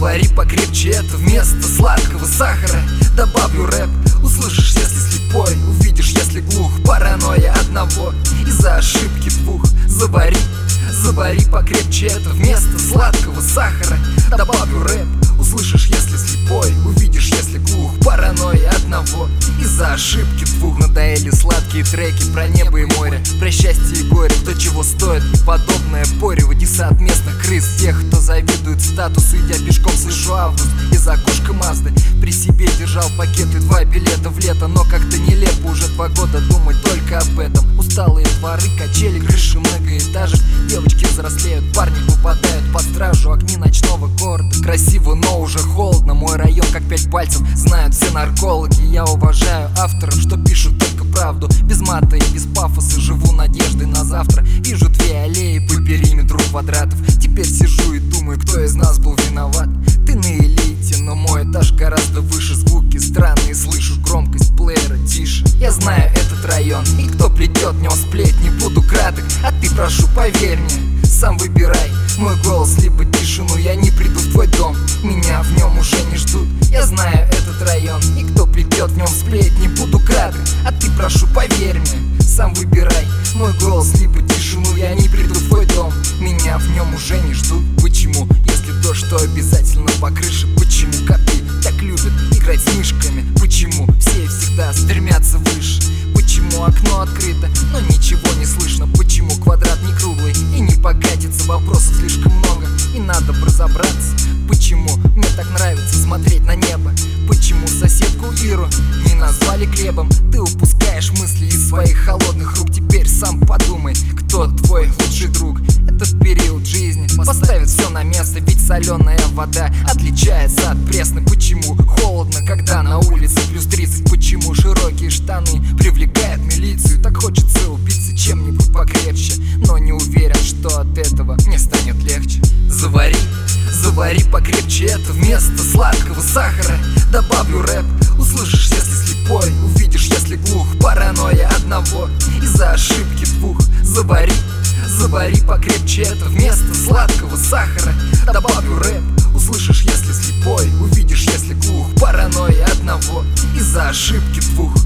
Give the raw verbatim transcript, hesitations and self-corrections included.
Завари покрепче это вместо сладкого сахара. Добавлю рэп, услышишь, если слепой, увидишь, если глух. Паранойя одного из-за ошибки двух. Завари, завари покрепче это вместо сладкого сахара. Добавлю рэп, услышишь, если слепой, увидишь, если глух. Паранойя одного из-за ошибки двух. Надоели сладкие треки про небо и море, про счастье и горе. Кто чего стоит, неподобное поре. В Одесса от местных крыс, тех, кто завидует статусу. Идя пешком, слышу август из окошка Мазды. При себе держал пакеты, два билета в лето. Но как-то нелепо уже два года думать только об этом. Усталые дворы, качели, крыши многоэтажек. Девочки взрослеют, парни попадают под стражу. Огни ночного города, красиво, но уже холодно. Мой район как пять пальцев, знают все наркологи. Я уважаю авторов, что пишут только правду. Без мата и без пафоса, живу надеждой на завтра. Вижу две аллеи по периметру квадратов. Теперь сижу и думаю, кто из нас был виноват. Ты на элите, но мой этаж гораздо выше. Звуки странные, слышу громкость плеера тише. Я знаю этот район, и кто придет, в нем сплетни. Буду краток, а ты, прошу, поверь мне, сам выбирай мой голос либо тишину. Я не приду в твой дом, меня в нем уже не ждут. Я знаю этот район, и кто придет, в нем сплетни. Буду краток, а ты, прошу, поверь мне, сам выбирай мой голос либо тишину. Я не приду в твой дом, меня в нем уже не ждут. Почему, если дождь, то обязательно по крыше? Почему коты так любят играть с мышками? Почему все всегда стремятся выше? Почему окно открыто, но ничего не слышно? Почему квадрат не круглый и не покатится? Вопросов слишком много, и надо бы разобраться. Почему мне так нравится смотреть на небо? Почему соседку Иру не назвали Глебом? Ты упускаешь мысли из своих холодных рук. Теперь сам подумай, кто твой лучший друг. Этот период жизни поставит все на место, ведь соленая вода отличается от пресной. Почему холодно, когда на улице плюс тридцать? Почему широкие штаны привлекают милицию? Так хочется убиться чем-нибудь покрепче, но не уверен, что от этого мне станет легче. Завари, завари покрепче это вместо сладкого сахара. Добавлю рэп, услышишь, если слепой, увидишь, если глух. Паранойя одного из-за ошибки двух. Завари, завари покрепче это вместо сладкого сахара. Добавлю рэп, услышишь, если слепой, увидишь, если глух. Паранойя одного из-за ошибки двух.